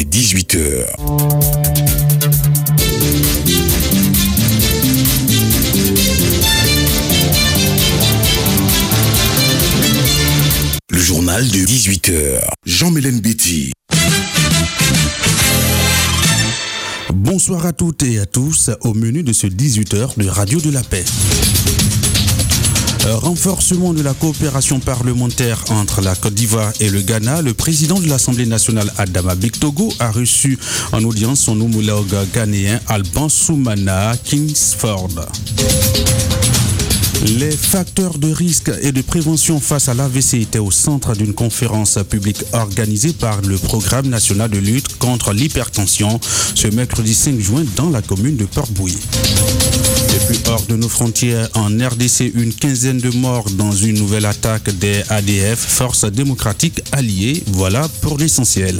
18h. Le journal de 18h. Jean-Mélène Betty. Bonsoir à toutes et à tous au menu de ce 18h de Radio de la Paix. Renforcement de la coopération parlementaire entre la Côte d'Ivoire et le Ghana, le président de l'Assemblée nationale Adama Bictogo a reçu en audience son homologue ghanéen Alban Soumana Kingsford. Les facteurs de risque et de prévention face à l'AVC étaient au centre d'une conférence publique organisée par le Programme national de lutte contre l'hypertension ce mercredi 5 juin dans la commune de Port-Bouilly. Et puis hors de nos frontières, en RDC, une quinzaine de morts dans une nouvelle attaque des ADF, Forces démocratiques alliées. Voilà pour l'essentiel.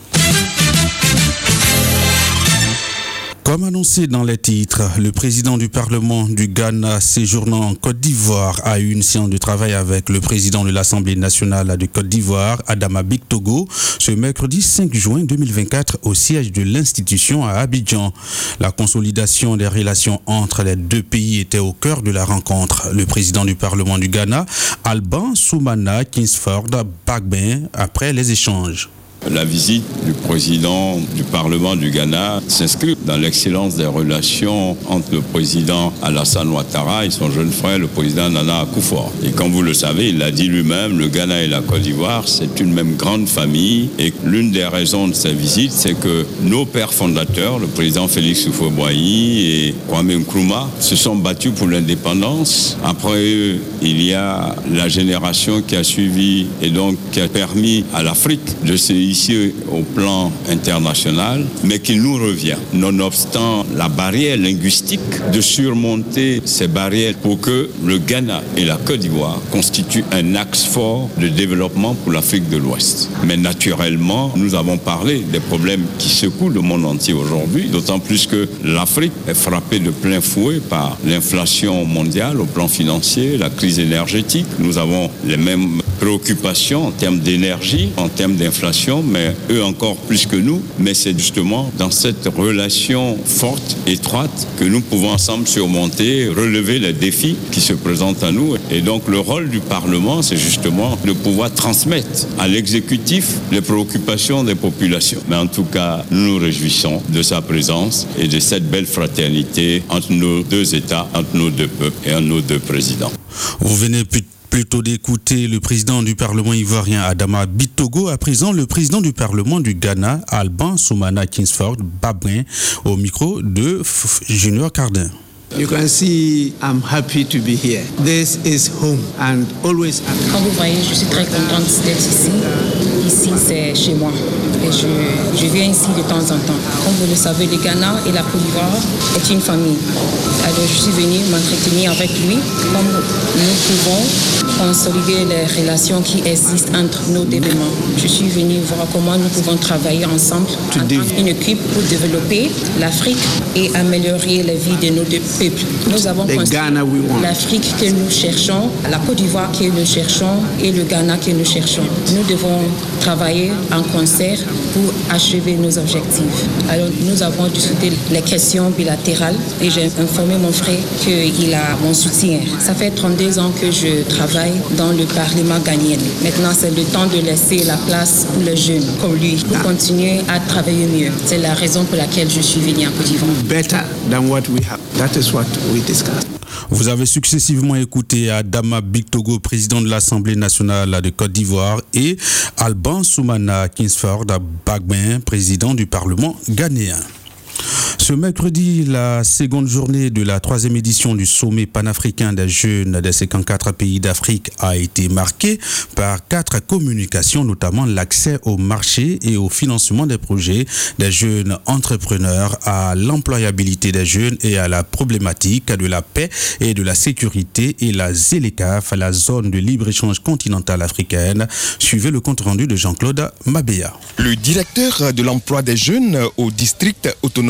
Comme annoncé dans les titres, le président du Parlement du Ghana séjournant en Côte d'Ivoire a eu une séance de travail avec le président de l'Assemblée nationale de Côte d'Ivoire, Adama Bictogo, ce mercredi 5 juin 2024 au siège de l'institution à Abidjan. La consolidation des relations entre les deux pays était au cœur de la rencontre. Le président du Parlement du Ghana, Alban Soumana Kingsford Bagbin, après les échanges. La visite du président du Parlement du Ghana s'inscrit dans l'excellence des relations entre le président Alassane Ouattara et son jeune frère, le président Nana Akufo-Addo. Et comme vous le savez, il l'a dit lui-même, le Ghana et la Côte d'Ivoire, c'est une même grande famille. Et l'une des raisons de sa visite, c'est que nos pères fondateurs, le président Félix Houphouët-Boigny et Kwame Nkrumah, se sont battus pour l'indépendance. Après eux, il y a la génération qui a suivi et donc qui a permis à l'Afrique de se ici au plan international, mais qu'il nous revient, nonobstant la barrière linguistique, de surmonter ces barrières pour que le Ghana et la Côte d'Ivoire constituent un axe fort de développement pour l'Afrique de l'Ouest. Mais naturellement, nous avons parlé des problèmes qui secouent le monde entier aujourd'hui, d'autant plus que l'Afrique est frappée de plein fouet par l'inflation mondiale au plan financier, la crise énergétique. Nous avons les mêmes préoccupations en termes d'énergie, en termes d'inflation, mais eux encore plus que nous. Mais c'est justement dans cette relation forte, étroite, que nous pouvons ensemble surmonter, relever les défis qui se présentent à nous. Et donc le rôle du Parlement, c'est justement de pouvoir transmettre à l'exécutif les préoccupations des populations. Mais en tout cas, nous nous réjouissons de sa présence et de cette belle fraternité entre nos deux États, entre nos deux peuples et entre nos deux présidents. Vous venez plutôt d'écouter le président du Parlement ivoirien Adama Bictogo, à présent le président du Parlement du Ghana, Alban Soumana Kingsford Bagbin, au micro de Junior Cardin. You can see I'm happy to be here. This is home and always happy. Comme vous voyez, je suis très contente d'être ici. Ici, c'est chez moi. Et je viens ici de temps en temps. Comme vous le savez, le Ghana et la Côte d'Ivoire est une famille. Alors, je suis venue m'entretenir avec lui. Comme nous pouvons consolider les relations qui existent entre nos deux pays. Je suis venue voir comment nous pouvons travailler ensemble en tant qu'une équipe pour développer l'Afrique et améliorer la vie de nos deux peuples. Nous avons construit l'Afrique que nous cherchons, la Côte d'Ivoire que nous cherchons et le Ghana que nous cherchons. Nous devons travailler en concert pour achever nos objectifs. Alors nous avons discuté les questions bilatérales et j'ai informé mon frère qu'il a mon soutien. Ça fait 32 ans que je travaille dans le Parlement ghanéen. Maintenant, c'est le temps de laisser la place pour les jeunes comme lui, pour continuer à travailler mieux. C'est la raison pour laquelle je suis venue en Côte d'Ivoire. Better than what we have. That is what we discussed. Vous avez successivement écouté Adama Bictogo, président de l'Assemblée nationale de Côte d'Ivoire, et Alban Soumana Kingsford Bagbin, président du Parlement ghanéen. Ce mercredi, la seconde journée de la 3e édition du sommet panafricain des jeunes des 54 pays d'Afrique a été marquée par 4 communications, notamment l'accès au marché et au financement des projets des jeunes entrepreneurs, à l'employabilité des jeunes et à la problématique de la paix et de la sécurité et la ZLECAf, la zone de libre-échange continentale africaine. Suivez le compte-rendu de Jean-Claude Mabéa. Le directeur de l'emploi des jeunes au district autonome d'Abidjan,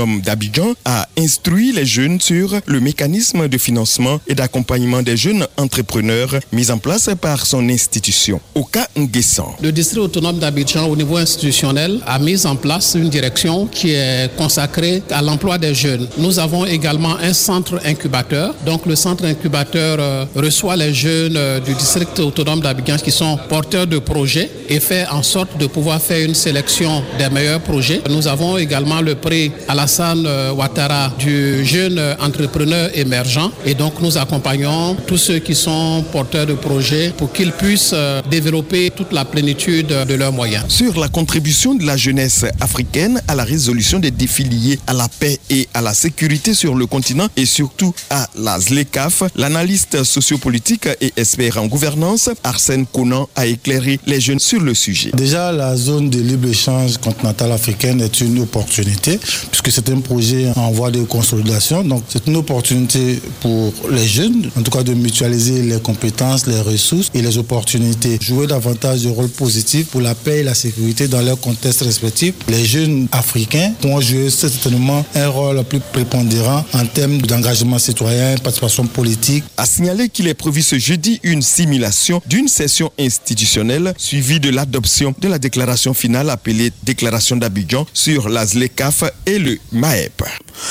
d'Abidjan a instruit les jeunes sur le mécanisme de financement et d'accompagnement des jeunes entrepreneurs mis en place par son institution. Oka Nguessan. Le district autonome d'Abidjan au niveau institutionnel a mis en place une direction qui est consacrée à l'emploi des jeunes. Nous avons également un centre incubateur. Donc le centre incubateur reçoit les jeunes du district autonome d'Abidjan qui sont porteurs de projets et fait en sorte de pouvoir faire une sélection des meilleurs projets. Nous avons également le prix Alassane Ouattara du jeune entrepreneur émergent et donc nous accompagnons tous ceux qui sont porteurs de projets pour qu'ils puissent développer toute la plénitude de leurs moyens. Sur la contribution de la jeunesse africaine à la résolution des défis liés à la paix et à la sécurité sur le continent et surtout à la ZLECAf, l'analyste sociopolitique et expert en gouvernance Arsène Konan a éclairé les jeunes sur le sujet. Déjà, la zone de libre-échange continentale africaine est une opportunité puisque c'est un projet en voie de consolidation. Donc, c'est une opportunité pour les jeunes, en tout cas de mutualiser les compétences, les ressources et les opportunités. Jouer davantage de rôle positif pour la paix et la sécurité dans leurs contextes respectifs. Les jeunes africains vont jouer certainement un rôle plus prépondérant en termes d'engagement citoyen, participation politique. A signaler qu'il est prévu ce jeudi une simulation d'une session institutionnelle suivie de l'adoption de la déclaration finale appelée Déclaration d'Abidjan sur la ZLECAf et le MAEP.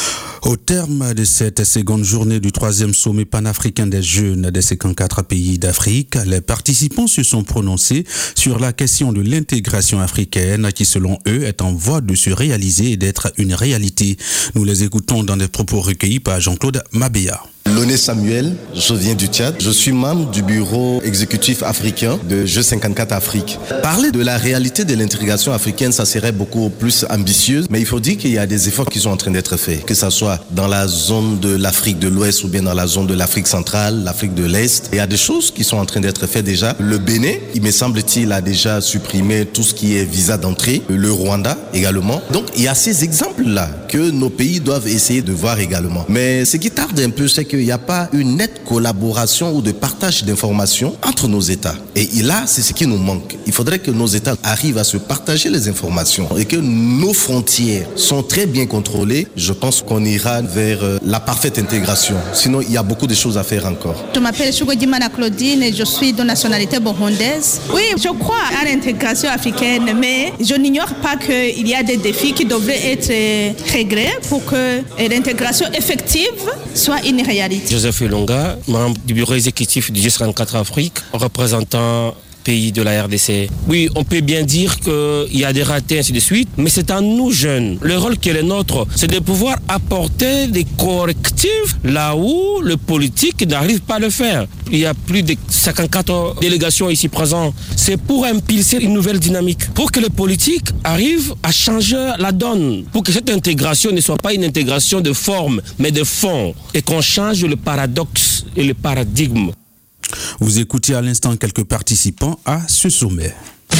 Au terme de cette seconde journée du 3e sommet panafricain des jeunes des 54 pays d'Afrique, les participants se sont prononcés sur la question de l'intégration africaine qui, selon eux, est en voie de se réaliser et d'être une réalité. Nous les écoutons dans des propos recueillis par Jean-Claude Mabéa. Loné Samuel, je viens du Tchad. Je suis membre du bureau exécutif africain de G54 Afrique. Parler de la réalité de l'intégration africaine, ça serait beaucoup plus ambitieux, mais il faut dire qu'il y a des efforts qui sont en train d'être faits, que ce soit dans la zone de l'Afrique de l'Ouest ou bien dans la zone de l'Afrique centrale, l'Afrique de l'Est. Il y a des choses qui sont en train d'être faites déjà. Le Bénin, il me semble-t-il, a déjà supprimé tout ce qui est visa d'entrée. Le Rwanda également. Donc, il y a ces exemples-là que nos pays doivent essayer de voir également. Mais ce qui tarde un peu, c'est qu'il n'y a pas une nette collaboration ou de partage d'informations entre nos États. Et là, c'est ce qui nous manque. Il faudrait que nos États arrivent à se partager les informations et que nos frontières sont très bien contrôlées. Je pense qu'on ira vers la parfaite intégration. Sinon, il y a beaucoup de choses à faire encore. Je m'appelle Chougodimana Claudine et je suis de nationalité burundaise. Oui, je crois à l'intégration africaine, mais je n'ignore pas qu'il y a des défis qui devraient être réglés pour que l'intégration effective soit une réalité. Joseph Elonga, membre du bureau exécutif du G54 Afrique, représentant pays de la RDC. Oui, on peut bien dire qu'il y a des ratés, ainsi de suite, mais c'est à nous jeunes. Le rôle qui est le nôtre, c'est de pouvoir apporter des correctifs là où le politique n'arrive pas à le faire. Il y a plus de 54 délégations ici présentes. C'est pour impulser une nouvelle dynamique, pour que le politique arrive à changer la donne, pour que cette intégration ne soit pas une intégration de forme, mais de fond, et qu'on change le paradoxe et le paradigme. Vous écoutez à l'instant quelques participants à ce sommet.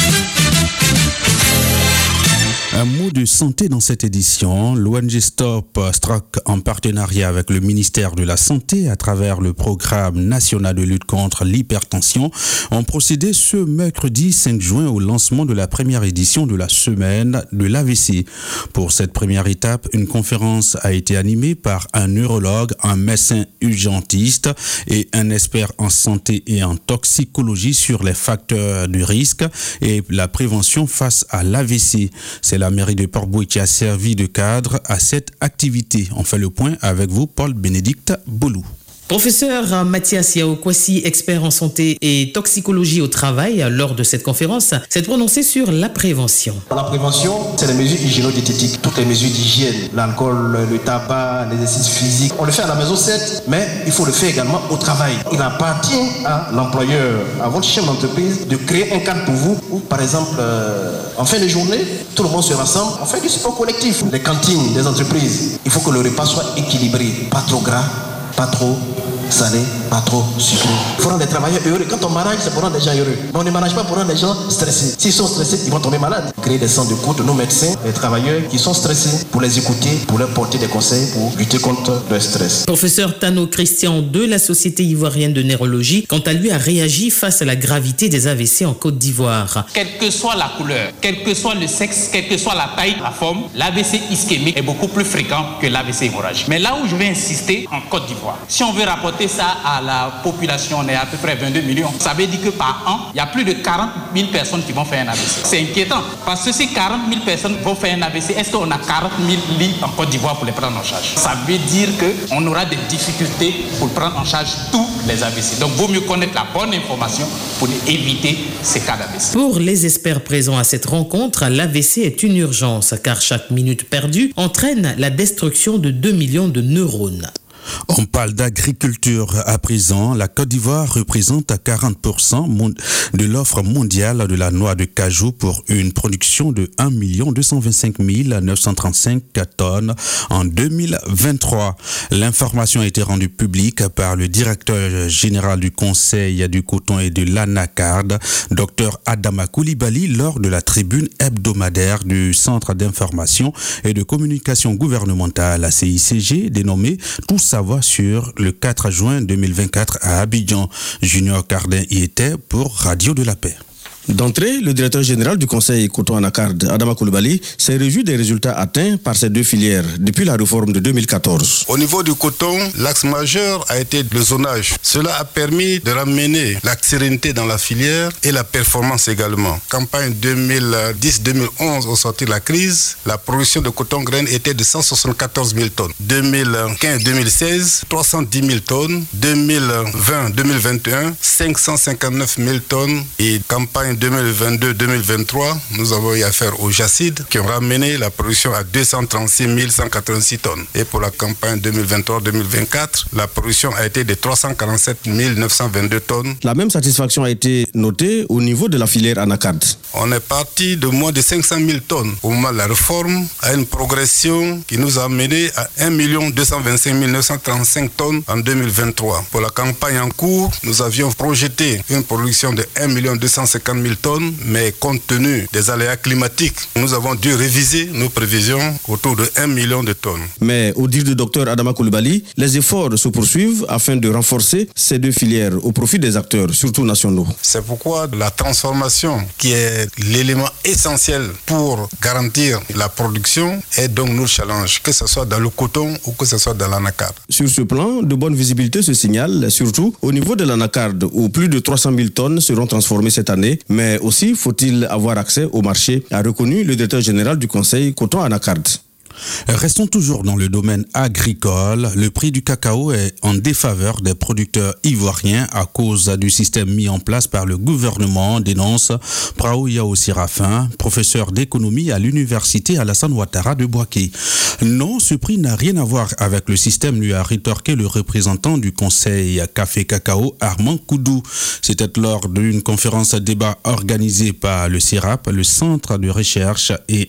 Un mot de santé dans cette édition. L'ONG Stop Stroke, en partenariat avec le ministère de la Santé à travers le programme national de lutte contre l'hypertension, ont procédé ce mercredi 5 juin au lancement de la première édition de la semaine de l'AVC. Pour cette première étape, une conférence a été animée par un neurologue, un médecin urgentiste et un expert en santé et en toxicologie sur les facteurs de risque et la prévention face à l'AVC. C'est la mairie de Port-Bouët qui a servi de cadre à cette activité. On fait le point avec vous, Paul-Bénédicte Bolou. Professeur Mathias Yaokwasi, expert en santé et toxicologie au travail, lors de cette conférence, s'est prononcé sur la prévention. La prévention, c'est les mesures hygiéno-diététiques, toutes les mesures d'hygiène, l'alcool, le tabac, l'exercice physique. On le fait à la maison, certes, mais il faut le faire également au travail. Il appartient à l'employeur, à votre chef d'entreprise, de créer un cadre pour vous où, par exemple, en fin de journée, tout le monde se rassemble, on fait du sport collectif. Les cantines des entreprises, il faut que le repas soit équilibré, pas trop gras, pas trop salé, pas trop sucré. Il faut rendre les travailleurs heureux. Quand on manage, c'est pour rendre les gens heureux. Mais on ne manage pas pour rendre les gens stressés. S'ils sont stressés, ils vont tomber malades. Créer des centres de cours de nos médecins, les travailleurs qui sont stressés, pour les écouter, pour leur porter des conseils pour lutter contre le stress. Professeur Tano Christian de la Société ivoirienne de neurologie, quant à lui, a réagi face à la gravité des AVC en Côte d'Ivoire. Quelle que soit la couleur, quel que soit le sexe, quelle que soit la taille, la forme, l'AVC ischémique est beaucoup plus fréquent que l'AVC hémorragique. Mais là où je vais insister, en Côte d'Ivoire, si on veut rapporter ça à la population, on est à peu près 22 millions. Ça veut dire que par an, il y a plus de 40 000 personnes qui vont faire un AVC. C'est inquiétant, parce que si 40 000 personnes vont faire un AVC, est-ce qu'on a 40 000 lits en Côte d'Ivoire pour les prendre en charge? Ça veut dire qu'on aura des difficultés pour prendre en charge tous les AVC. Donc, il vaut mieux connaître la bonne information pour éviter ces cas d'AVC. Pour les experts présents à cette rencontre, l'AVC est une urgence, car chaque minute perdue entraîne la destruction de 2 millions de neurones. On parle d'agriculture à présent. La Côte d'Ivoire représente 40% de l'offre mondiale de la noix de cajou pour une production de 1 225 935 tonnes en 2023. L'information a été rendue publique par le directeur général du Conseil du coton et de l'Anacard, Dr Adama Coulibaly, lors de la tribune hebdomadaire du Centre d'information et de communication gouvernementale, CICG, dénommé Tout savoir sur le 4 juin 2024 à Abidjan. Junior Cardin y était pour Radio de la Paix. D'entrée, le directeur général du Conseil coton Anacard, Adama Coulibaly, s'est réjoui des résultats atteints par ces deux filières depuis la réforme de 2014. Au niveau du coton, l'axe majeur a été le zonage. Cela a permis de ramener la sérénité dans la filière et la performance également. Campagne 2010-2011, au sortir de la crise, la production de coton graine était de 174 000 tonnes. 2015-2016, 310 000 tonnes. 2020-2021, 559 000 tonnes. Et campagne 2022-2023, nous avons eu affaire aux jacides qui ont ramené la production à 236 186 tonnes. Et pour la campagne 2023-2024, la production a été de 347 922 tonnes. La même satisfaction a été notée au niveau de la filière Anacard. On est parti de moins de 500 000 tonnes au moment de la réforme à une progression qui nous a mené à 1 225 935 tonnes en 2023. Pour la campagne en cours, nous avions projeté une production de 1 250 000 tonnes, mais compte tenu des aléas climatiques, nous avons dû réviser nos prévisions autour de 1 million de tonnes. Mais au dire du docteur Adama Coulibaly, les efforts se poursuivent afin de renforcer ces deux filières au profit des acteurs, surtout nationaux. C'est pourquoi la transformation, qui est l'élément essentiel pour garantir la production, est donc notre challenge, que ce soit dans le coton ou que ce soit dans l'Anacard. Sur ce plan, de bonnes visibilités se signalent, surtout au niveau de l'Anacard, où plus de 300 000 tonnes seront transformées cette année. Mais aussi, faut-il avoir accès au marché, a reconnu le directeur général du Conseil coton Anacard. Restons toujours dans le domaine agricole. Le prix du cacao est en défaveur des producteurs ivoiriens à cause du système mis en place par le gouvernement, dénonce Prao Yao Sirafin, professeur d'économie à l'université Alassane Ouattara de Bouaké. Non, ce prix n'a rien à voir avec le système, lui a rétorqué le représentant du conseil Café Cacao, Armand Koudou. C'était lors d'une conférence débat organisée par le CIRAP, le Centre de recherche et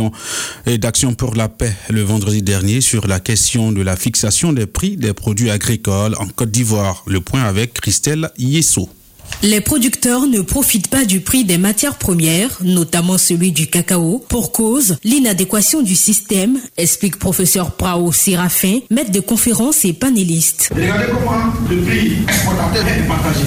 d'action pour la paix, le vendredi dernier sur la question de la fixation des prix des produits agricoles en Côte d'Ivoire. Le point avec Christelle Yesso. Les producteurs ne profitent pas du prix des matières premières, notamment celui du cacao, pour cause l'inadéquation du système, explique professeur Prao Sirafin, maître de conférences et panéliste. Regardez comment le prix exportateur est partagé.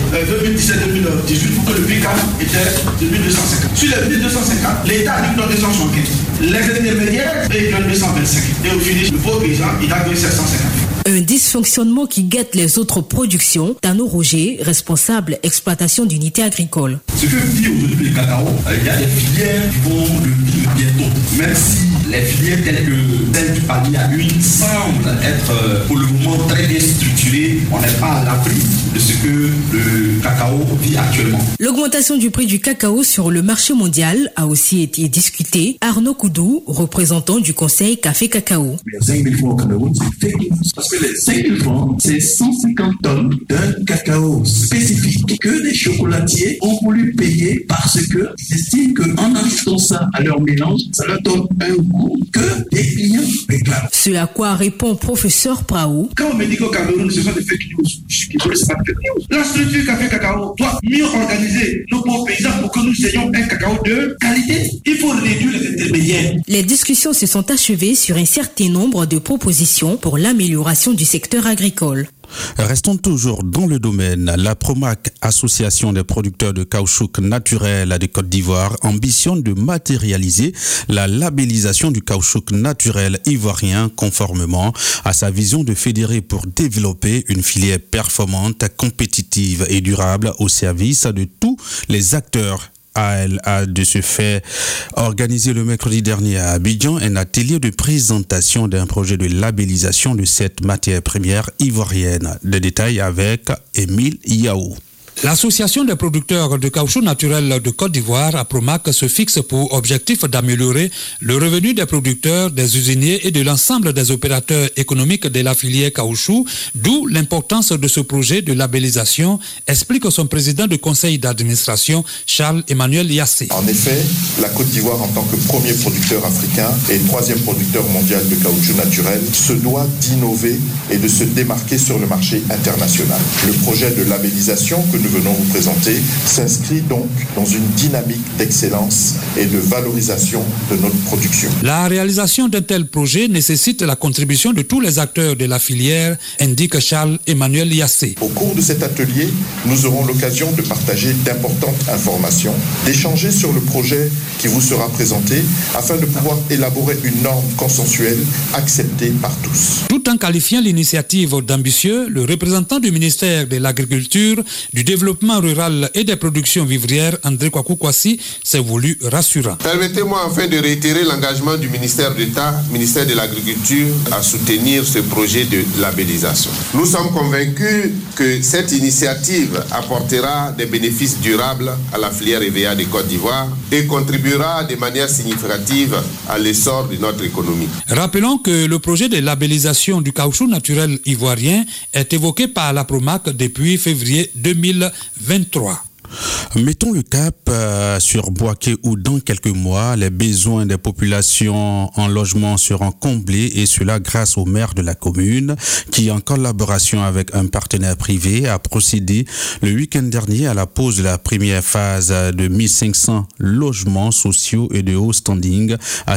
2017-2018, pour que le prix cadre était de 1250. Sur les 1250, l'État a dit que 275. Les intermédiaires, ils donnent 225. Et au finish, le pauvre paysan, il a donné 750. Un dysfonctionnement qui guette les autres productions. Tano Roger, responsable exploitation d'unités agricoles. Ce que dit aujourd'hui le cacao, il y a des filières qui vont le vivre bientôt. Même si les filières telles que celle du panier à l'huile semblent être pour le moment très bien structurées, on n'est pas à l'abri de ce que le cacao vit actuellement. L'augmentation du prix du cacao sur le marché mondial a aussi été discutée. Arnaud Koudou, représentant du conseil Café Cacao. Les 5 000 francs au Cameroun, c'est fake news. Parce que les 5 000 francs, c'est 150 tonnes d'un cacao spécifique que les chocolatiers ont voulu payer parce qu'ils estiment qu'en ajoutant ça à leur mélange, ça leur donne un goût que les clients réclament. Ce à quoi répond professeur Prao. Quand on me dit qu'au Cameroun, ce sont des fake news, ce n'est pas fake news. La structure Café Cacao doit mieux organiser nos pauvres paysans pour que nous ayons un cacao de qualité. Il faut réduire les intermédiaires. Les discussions se sont achevées sur un certain nombre de propositions pour l'amélioration du secteur agricole. Restons toujours dans le domaine. La Promac, Association des producteurs de caoutchouc naturel de Côte d'Ivoire, ambitionne de matérialiser la labellisation du caoutchouc naturel ivoirien conformément à sa vision de fédérer pour développer une filière performante, compétitive et durable au service de tous les acteurs. Elle a de ce fait organisé le mercredi dernier à Abidjan un atelier de présentation d'un projet de labellisation de cette matière première ivoirienne. Les détails avec Émile Yao. L'Association des producteurs de caoutchouc naturel de Côte d'Ivoire, APROMAC, se fixe pour objectif d'améliorer le revenu des producteurs, des usiniers et de l'ensemble des opérateurs économiques de la filière caoutchouc, d'où l'importance de ce projet de labellisation, explique son président du conseil d'administration, Charles-Emmanuel Yassé. En effet, la Côte d'Ivoire, en tant que premier producteur africain et troisième producteur mondial de caoutchouc naturel, se doit d'innover et de se démarquer sur le marché international. Le projet de labellisation que nous venons vous présenter s'inscrit donc dans une dynamique d'excellence et de valorisation de notre production. La réalisation d'un tel projet nécessite la contribution de tous les acteurs de la filière, indique Charles-Emmanuel Yassé. Au cours de cet atelier, nous aurons l'occasion de partager d'importantes informations, d'échanger sur le projet qui vous sera présenté afin de pouvoir élaborer une norme consensuelle acceptée par tous. Tout en qualifiant l'initiative d'ambitieux, le représentant du ministère de l'Agriculture, du Développement rural et des productions vivrières, André Kwaku Kwasi, s'est voulu rassurant. Permettez-moi enfin de réitérer l'engagement du ministère d'État, ministère de l'Agriculture, à soutenir ce projet de labellisation. Nous sommes convaincus que cette initiative apportera des bénéfices durables à la filière EVA de Côte d'Ivoire et contribuera de manière significative à l'essor de notre économie. Rappelons que le projet de labellisation du caoutchouc naturel ivoirien est évoqué par la Promac depuis février 2023. Mettons le cap sur Bouaké où dans quelques mois, les besoins des populations en logement seront comblés et cela grâce au maire de la commune qui, en collaboration avec un partenaire privé, a procédé le week-end dernier à la pose de la première phase de 1500 logements sociaux et de haut standing à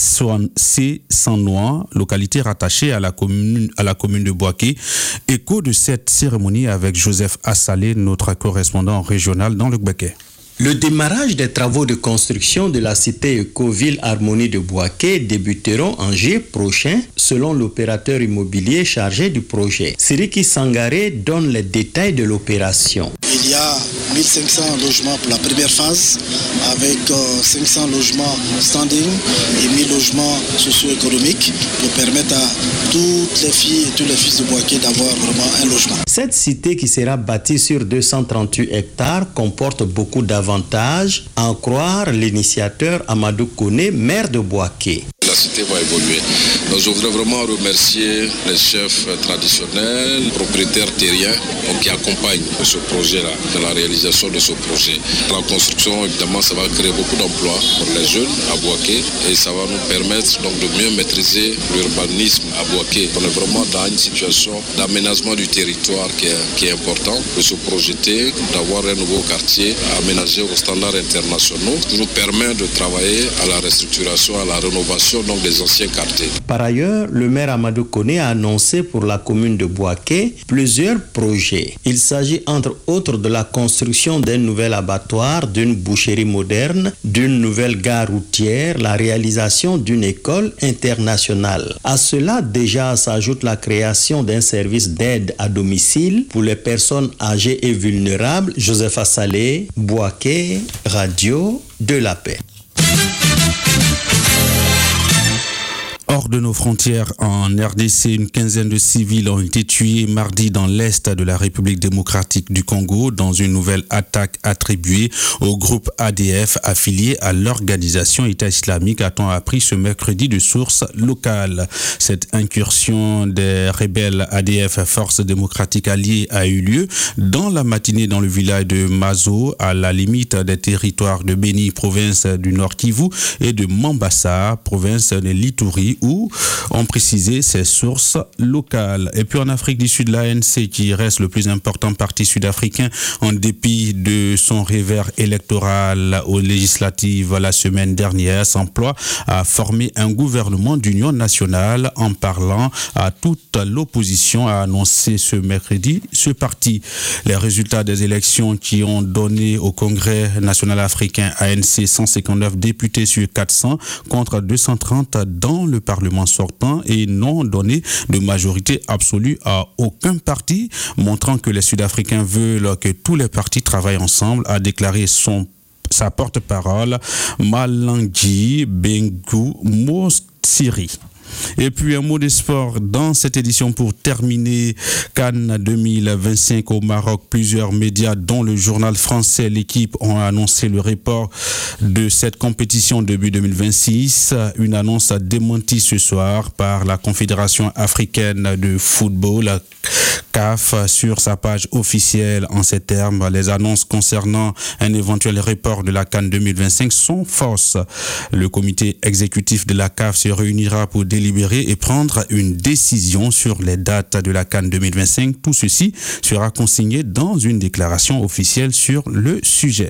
Cé-Sans-Noix, localité rattachée à la commune de Bouaké. Écho de cette cérémonie avec Joseph Assalé, notre correspondant régional dans le Gbeke. Le démarrage des travaux de construction de la cité éco-ville Harmonie de Bouaké débuteront en juillet prochain, selon l'opérateur immobilier chargé du projet. Siriki Sangaré donne les détails de l'opération. Il y a 1500 logements pour la première phase, avec 500 logements standing et 1000 logements socio-économiques pour permettre à toutes les filles et tous les fils de Bouaké d'avoir vraiment un logement. Cette cité qui sera bâtie sur 238 hectares comporte beaucoup d'avantages, à en croire l'initiateur Amadou Kone, maire de Bouaké. La cité va évoluer. Donc, je voudrais vraiment remercier les chefs traditionnels, propriétaires terriens qui accompagnent ce projet-là, de la réalisation de ce projet. La construction, évidemment, ça va créer beaucoup d'emplois pour les jeunes à Bouaké et ça va nous permettre donc de mieux maîtriser l'urbanisme à Bouaké. On est vraiment dans une situation d'aménagement du territoire qui est important, de se projeter, d'avoir un nouveau quartier aménagé aux standards internationaux qui nous permet de travailler à la restructuration, à la rénovation donc des anciens quartiers. Par ailleurs, le maire Amadou Kone a annoncé pour la commune de Bouaké plusieurs projets. Il s'agit entre autres de la construction d'un nouvel abattoir, d'une boucherie moderne, d'une nouvelle gare routière, la réalisation d'une école internationale. À cela déjà s'ajoute la création d'un service d'aide à domicile pour les personnes âgées et vulnérables. Joseph Assalé, Bouaké, Radio de la Paix. Hors de nos frontières, en RDC, une quinzaine de civils ont été tués mardi dans l'est de la République démocratique du Congo dans une nouvelle attaque attribuée au groupe ADF affilié à l'organisation État islamique, a-t-on appris ce mercredi de sources locales. Cette incursion des rebelles ADF, Force démocratique alliée, a eu lieu dans la matinée dans le village de Mazo, à la limite des territoires de Beni, province du Nord Kivu, et de Mambasa, province de l'Ituri, où ont précisé ces sources locales. Et puis en Afrique du Sud, l'ANC, qui reste le plus important parti sud-africain en dépit de son revers électoral aux législatives la semaine dernière, s'emploie à former un gouvernement d'union nationale en parlant à toute l'opposition, a annoncé ce mercredi ce parti. Les résultats des élections qui ont donné au Congrès national africain ANC 159 députés sur 400 contre 230 dans le Parlement sortant et n'ont donné de majorité absolue à aucun parti, montrant que les Sud-Africains veulent que tous les partis travaillent ensemble, a déclaré sa porte-parole Malangui Bengu Mosiri. Et puis un mot de sport dans cette édition pour terminer. Cannes 2025 au Maroc. Plusieurs médias dont le journal français L'Équipe ont annoncé le report de cette compétition début 2026. Une annonce démentie ce soir par la Confédération africaine de football, CAF, sur sa page officielle. En ces termes, les annonces concernant un éventuel report de la Cannes 2025 sont fausses. Le comité exécutif de la CAF se réunira pour délibérer et prendre une décision sur les dates de la Cannes 2025. Tout ceci sera consigné dans une déclaration officielle sur le sujet.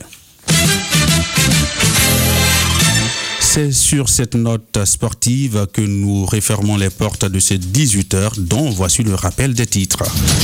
C'est sur cette note sportive que nous refermons les portes de ces 18h, dont voici le rappel des titres.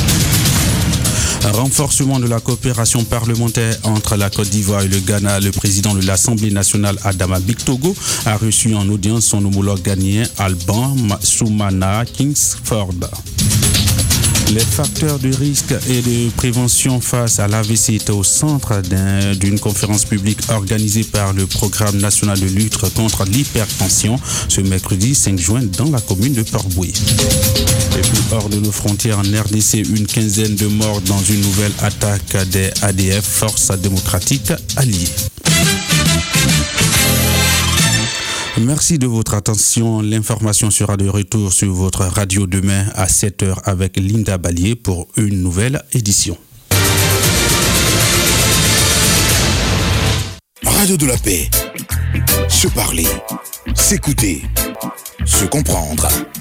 Un renforcement de la coopération parlementaire entre la Côte d'Ivoire et le Ghana. Le président de l'Assemblée nationale, Adama Bictogo, a reçu en audience son homologue ghanéen, Alban Soumana Kingsford. Les facteurs de risque et de prévention face à l'AVC étaient au centre d'une conférence publique organisée par le Programme national de lutte contre l'hypertension ce mercredi 5 juin dans la commune de Port-Boué. Et puis hors de nos frontières en RDC, une quinzaine de morts dans une nouvelle attaque des ADF, Force démocratique alliée. Merci de votre attention. L'information sera de retour sur votre radio demain à 7h avec Linda Ballier pour une nouvelle édition. Radio de la paix. Se parler, s'écouter, se comprendre.